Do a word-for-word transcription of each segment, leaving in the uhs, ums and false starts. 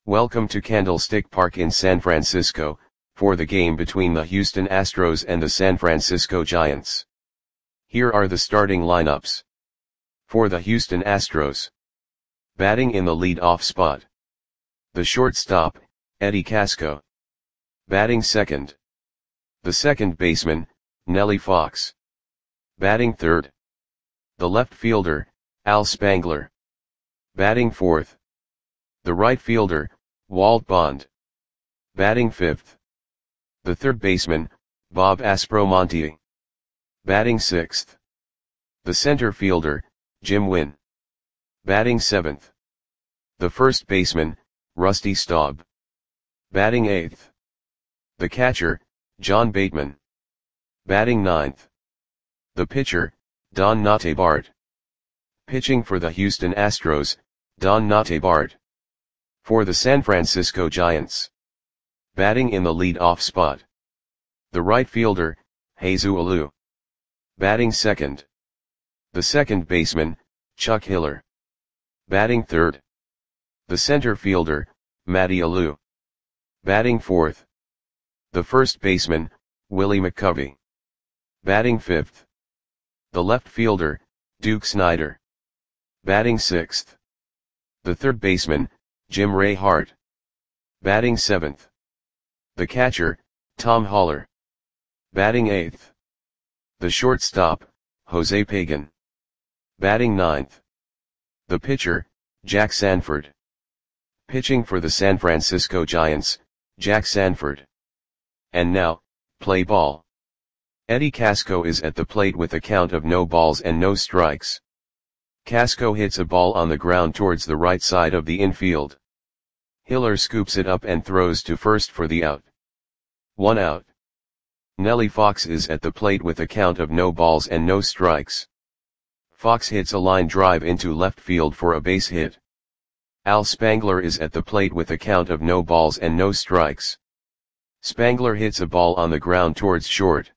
Welcome to Candlestick Park in San Francisco, for the game between the Houston Astros and the San Francisco Giants. Here are the starting lineups. For the Houston Astros. Batting in the lead-off spot. The shortstop, Eddie Casco. Batting second. The second baseman, Nellie Fox. Batting third. The left fielder, Al Spangler. Batting fourth. The right fielder, Walt Bond. Batting fifth. The third baseman, Bob Aspromonte. Batting sixth. The center fielder, Jim Wynn. Batting seventh. The first baseman, Rusty Staub. Batting eighth. The catcher, John Bateman. Batting ninth. The pitcher, Don Notabart. Pitching for the Houston Astros, Don Notabart. For the San Francisco Giants. Batting in the lead-off spot. The right fielder, Jesus Alou. Batting second. The second baseman, Chuck Hiller. Batting third. The center fielder, Matty Alou. Batting fourth. The first baseman, Willie McCovey. Batting fifth. The left fielder, Duke Snider. Batting sixth. The third baseman, Jim Ray Hart. Batting seventh. The catcher, Tom Haller. Batting eighth. The shortstop, Jose Pagan. Batting ninth. The pitcher, Jack Sanford. Pitching for the San Francisco Giants, Jack Sanford. And now, play ball. Eddie Casco is at the plate with a count of no balls and no strikes. Casco hits a ball on the ground towards the right side of the infield. Hiller scoops it up and throws to first for the out. One out. Nellie Fox is at the plate with a count of no balls and no strikes. Fox hits a line drive into left field for a base hit. Al Spangler is at the plate with a count of no balls and no strikes. Spangler hits a ball on the ground towards short.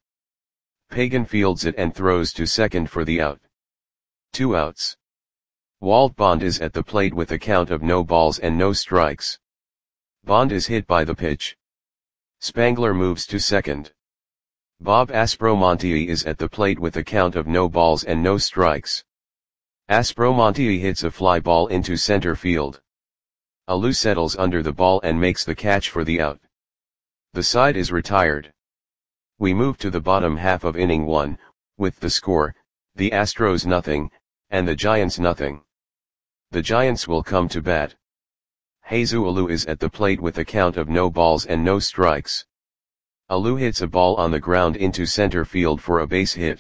Pagan fields it and throws to second for the out. Two outs. Walt Bond is at the plate with a count of no balls and no strikes. Bond is hit by the pitch. Spangler moves to second. Bob Aspromonte is at the plate with a count of no balls and no strikes. Aspromonte hits a fly ball into center field. Alou settles under the ball and makes the catch for the out. The side is retired. We move to the bottom half of inning one, with the score, the Astros nothing, and the Giants nothing. The Giants will come to bat. Jesus Alou is at the plate with a count of no balls and no strikes. Alou hits a ball on the ground into center field for a base hit.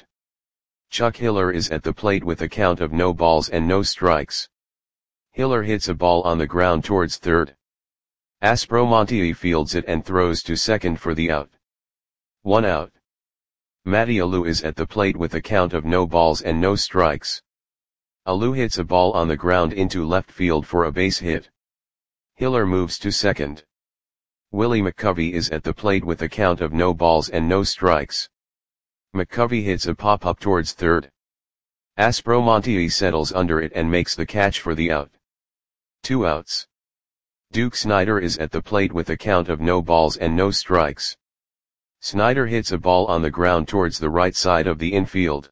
Chuck Hiller is at the plate with a count of no balls and no strikes. Hiller hits a ball on the ground towards third. Aspromonte fields it and throws to second for the out. One out. Matty Alou is at the plate with a count of no balls and no strikes. Alou hits a ball on the ground into left field for a base hit. Hiller moves to second. Willie McCovey is at the plate with a count of no balls and no strikes. McCovey hits a pop-up towards third. Aspromonte settles under it and makes the catch for the out. Two outs. Duke Snider is at the plate with a count of no balls and no strikes. Snider hits a ball on the ground towards the right side of the infield.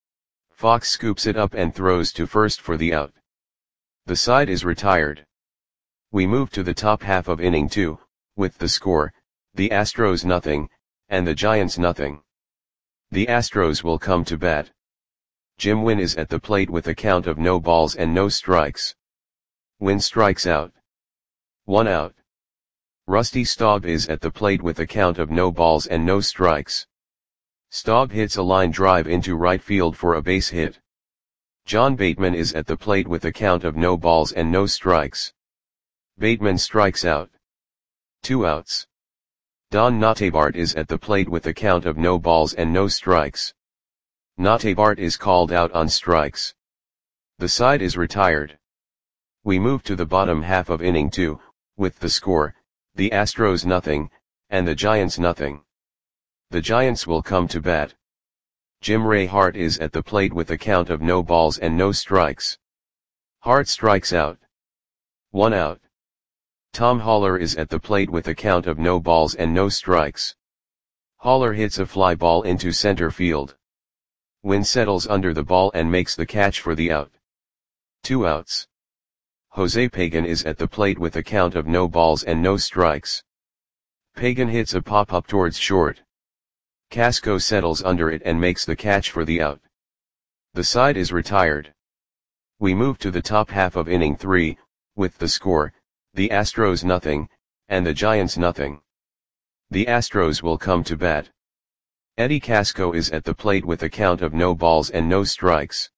Fox scoops it up and throws to first for the out. The side is retired. We move to the top half of inning two, with the score, the Astros nothing, and the Giants nothing. The Astros will come to bat. Jim Wynn is at the plate with a count of no balls and no strikes. Wynn strikes out. One out. Rusty Staub is at the plate with a count of no balls and no strikes. Staub hits a line drive into right field for a base hit. John Bateman is at the plate with a count of no balls and no strikes. Bateman strikes out. Two outs. Don Notabart is at the plate with a count of no balls and no strikes. Notabart is called out on strikes. The side is retired. We move to the bottom half of inning two, with the score, the Astros nothing, and the Giants nothing. The Giants will come to bat. Jim Ray Hart is at the plate with a count of no balls and no strikes. Hart strikes out. One out. Tom Haller is at the plate with a count of no balls and no strikes. Haller hits a fly ball into center field. Wynn settles under the ball and makes the catch for the out. Two outs. Jose Pagan is at the plate with a count of no balls and no strikes. Pagan hits a pop-up towards short. Casco settles under it and makes the catch for the out. The side is retired. We move to the top half of inning three, with the score, the Astros nothing, and the Giants nothing. The Astros will come to bat. Eddie Casco is at the plate with a count of no balls and no strikes.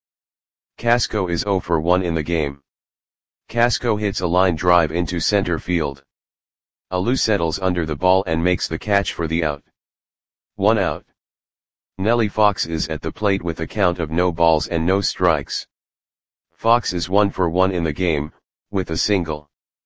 Casco is oh for one in the game. Casco hits a line drive into center field. Alou settles under the ball and makes the catch for the out. One out. Nellie Fox is at the plate with a count of no balls and no strikes. Fox is one for one in the game, with a single.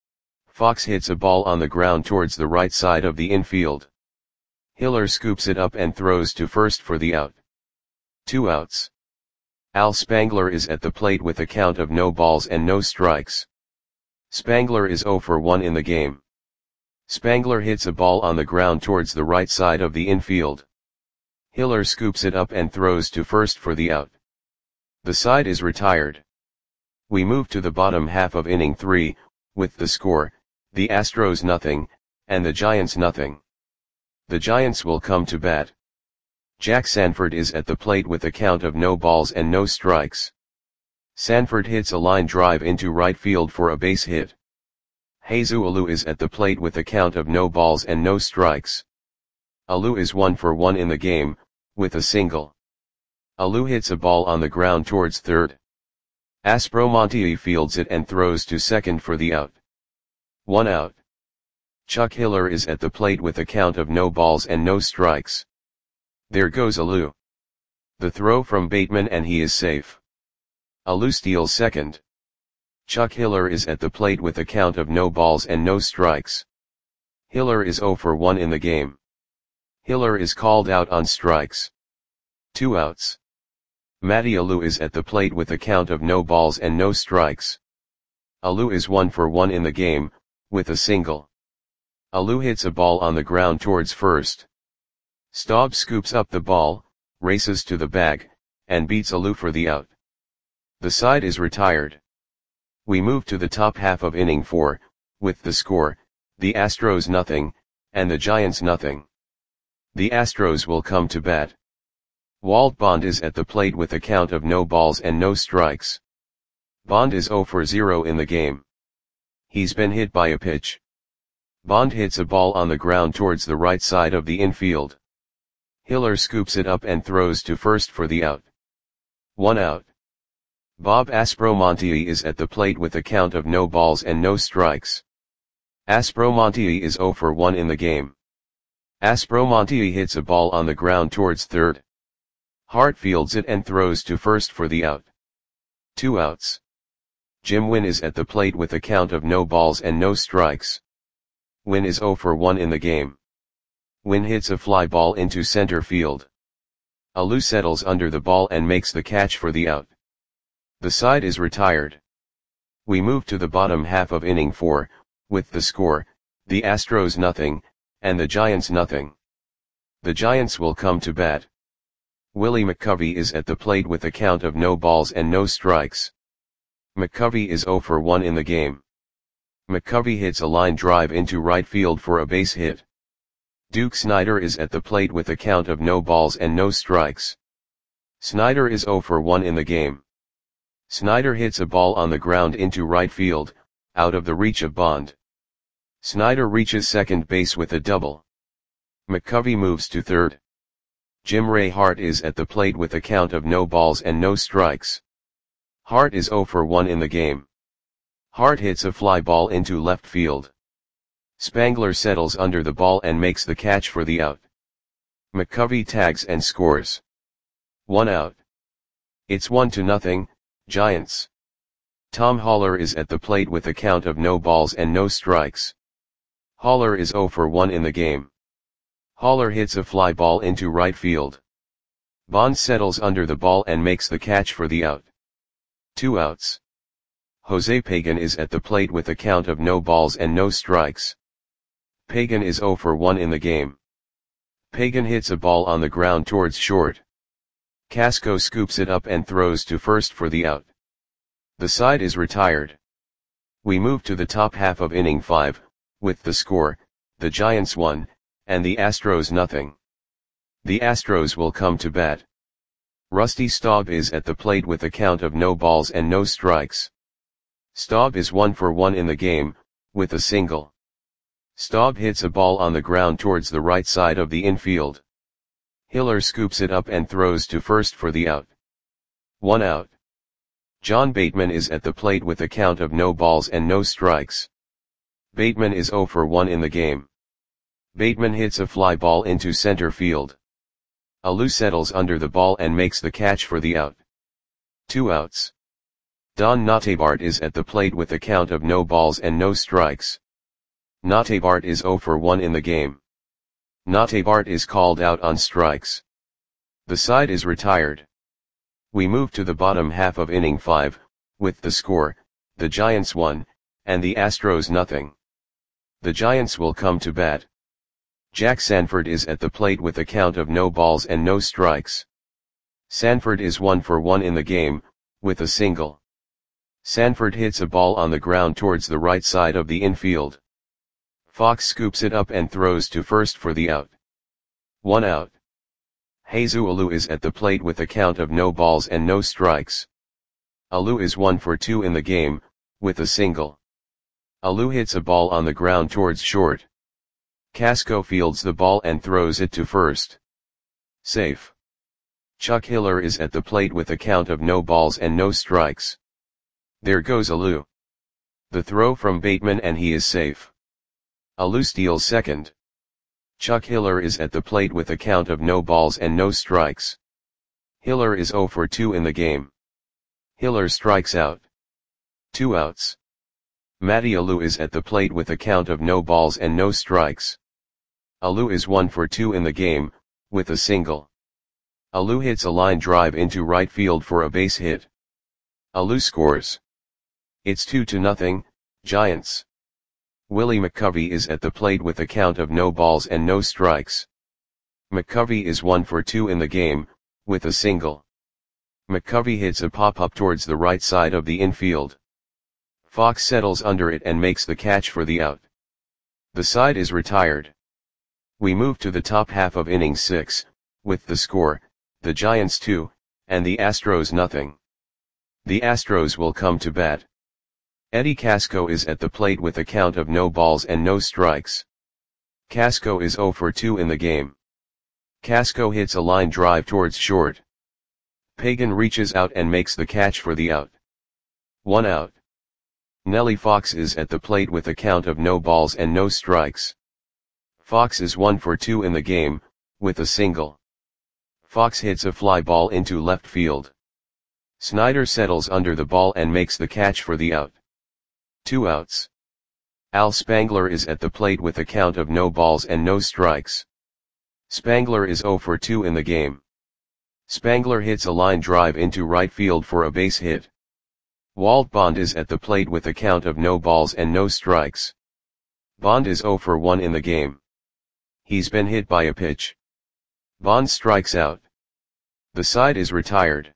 Fox hits a ball on the ground towards the right side of the infield. Hiller scoops it up and throws to first for the out. Two outs. Al Spangler is at the plate with a count of no balls and no strikes. Spangler is oh for one in the game. Spangler hits a ball on the ground towards the right side of the infield. Hiller scoops it up and throws to first for the out. The side is retired. We move to the bottom half of inning three, with the score, the Astros nothing, and the Giants nothing. The Giants will come to bat. Jack Sanford is at the plate with a count of no balls and no strikes. Sanford hits a line drive into right field for a base hit. Jesus Alou is at the plate with a count of no balls and no strikes. Alou is one for one in the game, with a single. Alou hits a ball on the ground towards third. Aspromonte fields it and throws to second for the out. One out. Chuck Hiller is at the plate with a count of no balls and no strikes. There goes Alou. The throw from Bateman and he is safe. Alou steals second. Chuck Hiller is at the plate with a count of no balls and no strikes. Hiller is oh for one in the game. Hiller is called out on strikes. Two outs. Matty Alou is at the plate with a count of no balls and no strikes. Alou is one for one in the game, with a single. Alou hits a ball on the ground towards first. Staub scoops up the ball, races to the bag, and beats Alou for the out. The side is retired. We move to the top half of inning four, with the score, the Astros nothing, and the Giants nothing. The Astros will come to bat. Walt Bond is at the plate with a count of no balls and no strikes. Bond is oh for zero in the game. He's been hit by a pitch. Bond hits a ball on the ground towards the right side of the infield. Hiller scoops it up and throws to first for the out. One out. Bob Aspromonte is at the plate with a count of no balls and no strikes. Aspromonte is oh for one in the game. Aspromonte hits a ball on the ground towards third. Hart fields it and throws to first for the out. Two outs. Jim Wynn is at the plate with a count of no balls and no strikes. Wynn is oh for one in the game. Wynn hits a fly ball into center field. Alou settles under the ball and makes the catch for the out. The side is retired. We move to the bottom half of inning four, with the score, the Astros nothing, and the Giants nothing. The Giants will come to bat. Willie McCovey is at the plate with a count of no balls and no strikes. McCovey is oh for one in the game. McCovey hits a line drive into right field for a base hit. Duke Snider is at the plate with a count of no balls and no strikes. Snider is oh for one in the game. Snider hits a ball on the ground into right field, out of the reach of Bond. Snider reaches second base with a double. McCovey moves to third. Jim Ray Hart is at the plate with a count of no balls and no strikes. Hart is oh for one in the game. Hart hits a fly ball into left field. Spangler settles under the ball and makes the catch for the out. McCovey tags and scores. One out. It's one to nothing, Giants. Tom Haller is at the plate with a count of no balls and no strikes. Haller is oh for one in the game. Haller hits a fly ball into right field. Bond settles under the ball and makes the catch for the out. Two outs. Jose Pagan is at the plate with a count of no balls and no strikes. Pagan is zero for one in the game. Pagan hits a ball on the ground towards short. Casco scoops it up and throws to first for the out. The side is retired. We move to the top half of inning five, with the score, the Giants one, and the Astros nothing. The Astros will come to bat. Rusty Staub is at the plate with a count of no balls and no strikes. Staub is one for one in the game, with a single. Staub hits a ball on the ground towards the right side of the infield. Hiller scoops it up and throws to first for the out. One out. John Bateman is at the plate with a count of no balls and no strikes. Bateman is zero for one in the game. Bateman hits a fly ball into center field. Alou settles under the ball and makes the catch for the out. Two outs. Don Notebart is at the plate with a count of no balls and no strikes. Notebart is zero for one in the game. Notebart is called out on strikes. The side is retired. We move to the bottom half of inning five, with the score, the Giants one, and the Astros nothing. The Giants will come to bat. Jack Sanford is at the plate with a count of no balls and no strikes. Sanford is one for one in the game, with a single. Sanford hits a ball on the ground towards the right side of the infield. Fox scoops it up and throws to first for the out. One out. Jesus Alou is at the plate with a count of no balls and no strikes. Alou is one for two in the game, with a single. Alou hits a ball on the ground towards short. Casco fields the ball and throws it to first. Safe. Chuck Hiller is at the plate with a count of no balls and no strikes. There goes Alou. The throw from Bateman and he is safe. Alou steals second. Chuck Hiller is at the plate with a count of no balls and no strikes. Hiller is zero for two in the game. Hiller strikes out. Two outs. Matty Alou is at the plate with a count of no balls and no strikes. Alou is one for two in the game, with a single. Alou hits a line drive into right field for a base hit. Alou scores. It's two to nothing, Giants. Willie McCovey is at the plate with a count of no balls and no strikes. McCovey is one for two in the game, with a single. McCovey hits a pop-up towards the right side of the infield. Fox settles under it and makes the catch for the out. The side is retired. We move to the top half of inning six, with the score, the Giants two, and the Astros nothing. The Astros will come to bat. Eddie Casco is at the plate with a count of no balls and no strikes. Casco is zero for two in the game. Casco hits a line drive towards short. Pagan reaches out and makes the catch for the out. One out. Nellie Fox is at the plate with a count of no balls and no strikes. Fox is one for two in the game, with a single. Fox hits a fly ball into left field. Snyder settles under the ball and makes the catch for the out. Two outs. Al Spangler is at the plate with a count of no balls and no strikes. Spangler is zero for two in the game. Spangler hits a line drive into right field for a base hit. Walt Bond is at the plate with a count of no balls and no strikes. Bond is zero for one in the game. He's been hit by a pitch. Bond strikes out. The side is retired.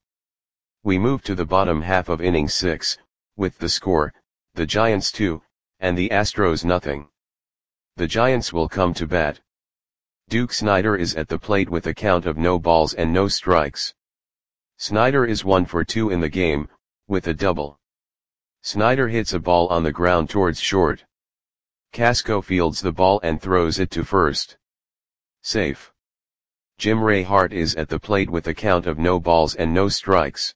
We move to the bottom half of inning six, with the score, the Giants two, and the Astros nothing. The Giants will come to bat. Duke Snider is at the plate with a count of no balls and no strikes. Snider is one for two in the game, with a double. Snider hits a ball on the ground towards short. Casco fields the ball and throws it to first. Safe. Jim Ray Hart is at the plate with a count of no balls and no strikes.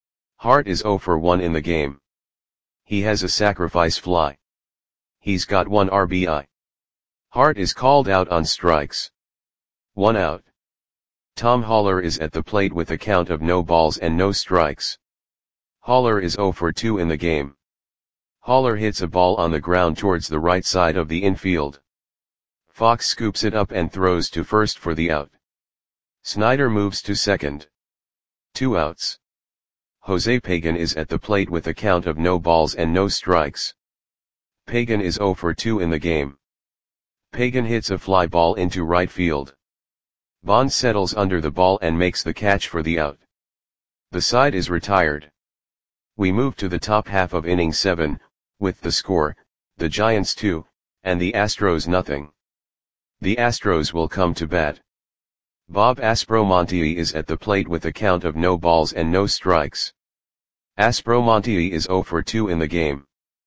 Hart is zero for one in the game. He has a sacrifice fly. He's got one R B I. Hart is called out on strikes. One out. Tom Haller is at the plate with a count of no balls and no strikes. Haller is zero for two in the game. Haller hits a ball on the ground towards the right side of the infield. Fox scoops it up and throws to first for the out. Snyder moves to second. Two outs. Jose Pagan is at the plate with a count of no balls and no strikes. Pagan is zero for two in the game. Pagan hits a fly ball into right field. Bond settles under the ball and makes the catch for the out. The side is retired. We move to the top half of inning seven, with the score, the Giants two, and the Astros nothing. The Astros will come to bat. Bob Aspromonte is at the plate with a count of no balls and no strikes. Aspromonte is zero for two in the game.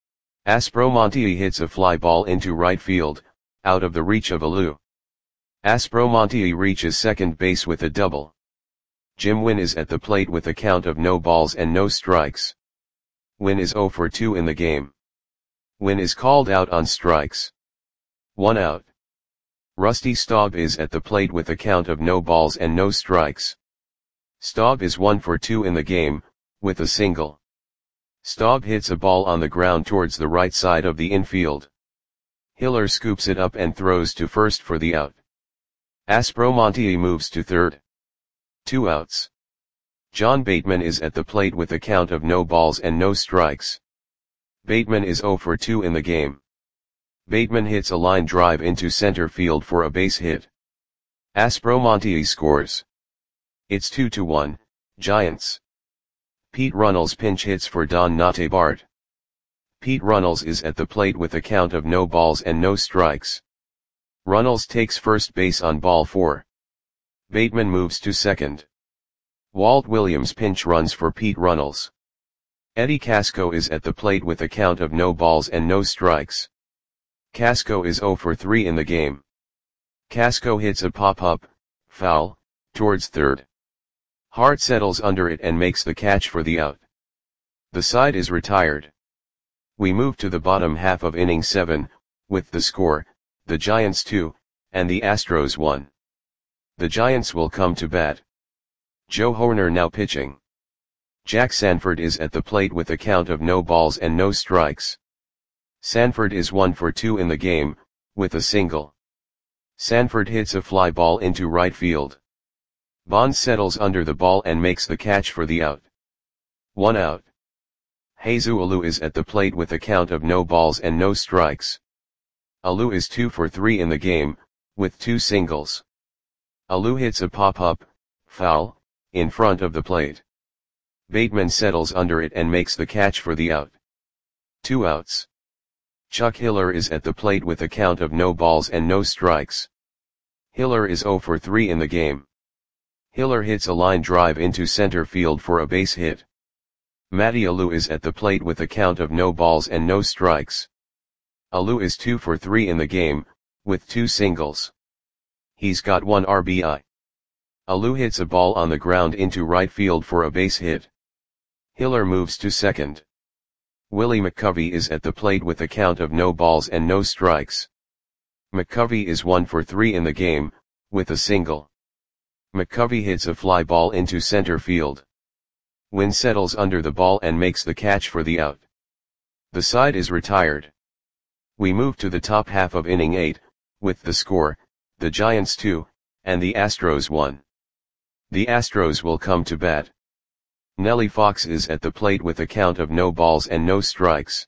Aspromonte hits a fly ball into right field, out of the reach of Alou. Aspromonte reaches second base with a double. Jim Wynn is at the plate with a count of no balls and no strikes. Wynn is zero for two in the game. Wynn is called out on strikes. One out. Rusty Staub is at the plate with a count of no balls and no strikes. Staub is one for two in the game, with a single. Staub hits a ball on the ground towards the right side of the infield. Hiller scoops it up and throws to first for the out. Aspromonte moves to third. Two outs. John Bateman is at the plate with a count of no balls and no strikes. Bateman is zero for two in the game. Bateman hits a line drive into center field for a base hit. Aspromonte scores. It's two to one, Giants. Pete Runnels pinch hits for Don Nate Bart. Pete Runnels is at the plate with a count of no balls and no strikes. Runnels takes first base on ball four. Bateman moves to second. Walt Williams pinch runs for Pete Runnels. Eddie Casco is at the plate with a count of no balls and no strikes. Casco is zero for three in the game. Casco hits a pop-up, foul, towards third. Hart settles under it and makes the catch for the out. The side is retired. We move to the bottom half of inning seven, with the score, the Giants two, and the Astros one. The Giants will come to bat. Joe Horner now pitching. Jack Sanford is at the plate with a count of no balls and no strikes. Sanford is one for two in the game, with a single. Sanford hits a fly ball into right field. Bond settles under the ball and makes the catch for the out. One out. Jesus Alou is at the plate with a count of no balls and no strikes. Alou is two for three in the game, with two singles. Alou hits a pop-up, foul, in front of the plate. Bateman settles under it and makes the catch for the out. Two outs. Chuck Hiller is at the plate with a count of no balls and no strikes. Hiller is zero for three in the game. Hiller hits a line drive into center field for a base hit. Matty Alou is at the plate with a count of no balls and no strikes. Alou is two for three in the game, with two singles. He's got one R B I. Alou hits a ball on the ground into right field for a base hit. Hiller moves to second. Willie McCovey is at the plate with a count of no balls and no strikes. McCovey is one for three in the game, with a single. McCovey hits a fly ball into center field. Wynn settles under the ball and makes the catch for the out. The side is retired. We move to the top half of inning eight, with the score, the Giants two, and the Astros one. The Astros will come to bat. Nellie Fox is at the plate with a count of no balls and no strikes.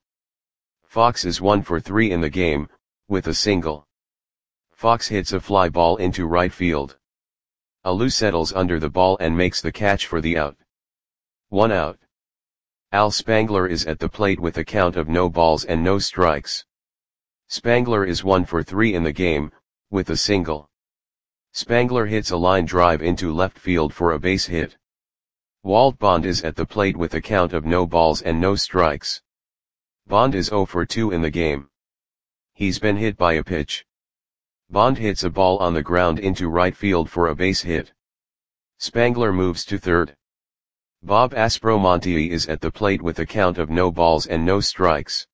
Fox is one for three in the game, with a single. Fox hits a fly ball into right field. Alou settles under the ball and makes the catch for the out. One out. Al Spangler is at the plate with a count of no balls and no strikes. Spangler is one for three in the game, with a single. Spangler hits a line drive into left field for a base hit. Walt Bond is at the plate with a count of no balls and no strikes. Bond is zero for two in the game. He's been hit by a pitch. Bond hits a ball on the ground into right field for a base hit. Spangler moves to third. Bob Aspromonte is at the plate with a count of no balls and no strikes.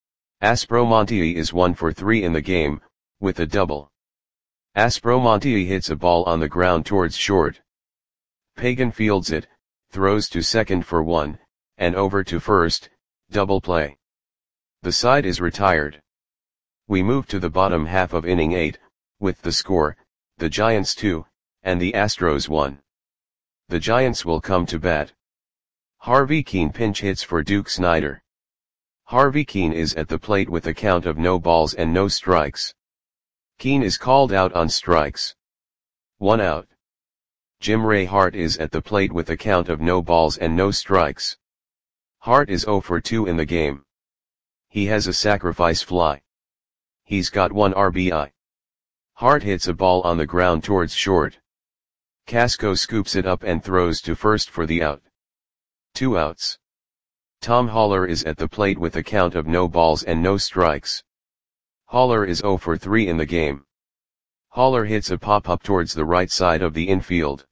Aspromonte is one for three in the game, with a double. Aspromonte hits a ball on the ground towards short. Pagan fields it, throws to second for one, and over to first, double play. The side is retired. We move to the bottom half of inning eight, with the score, the Giants two, and the Astros one. The Giants will come to bat. Harvey Kuenn pinch hits for Duke Snider. Harvey Kuenn is at the plate with a count of no balls and no strikes. Kuenn is called out on strikes. One out. Jim Ray Hart is at the plate with a count of no balls and no strikes. Hart is oh for two in the game. He has a sacrifice fly. He's got one R B I. Hart hits a ball on the ground towards short. Casco scoops it up and throws to first for the out. Two outs. Tom Haller is at the plate with a count of no balls and no strikes. Haller is oh for three in the game. Haller hits a pop-up towards the right side of the infield.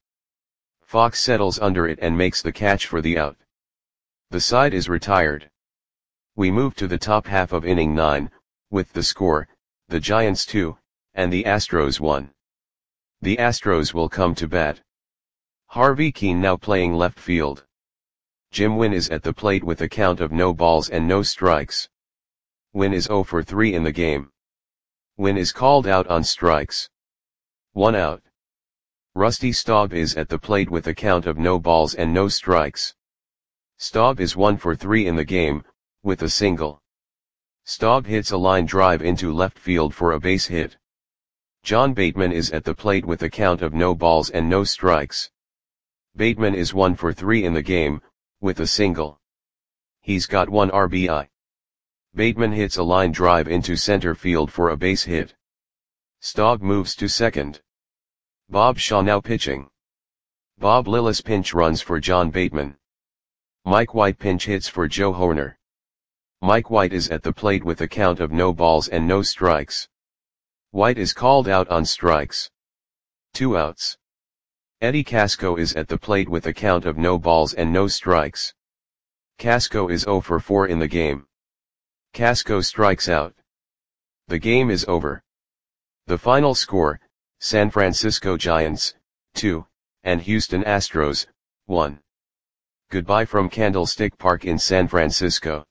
Fox settles under it and makes the catch for the out. The side is retired. We move to the top half of inning nine, with the score, the Giants two, and the Astros one. The Astros will come to bat. Harvey Kuenn now playing left field. Jim Wynn is at the plate with a count of no balls and no strikes. Wynn is oh for three in the game. Wynn is called out on strikes. One out. Rusty Staub is at the plate with a count of no balls and no strikes. Staub is one for three in the game, with a single. Staub hits a line drive into left field for a base hit. John Bateman is at the plate with a count of no balls and no strikes. Bateman is one for three in the game, with a single. He's got one R B I. Bateman hits a line drive into center field for a base hit. Staub moves to second. Bob Shaw now pitching. Bob Lillis pinch runs for John Bateman. Mike White pinch hits for Joe Hoerner. Mike White is at the plate with a count of no balls and no strikes. White is called out on strikes. Two outs. Eddie Casco is at the plate with a count of no balls and no strikes. Casco is oh for four in the game. Casco strikes out. The game is over. The final score, San Francisco Giants, two, and Houston Astros, one. Goodbye from Candlestick Park in San Francisco.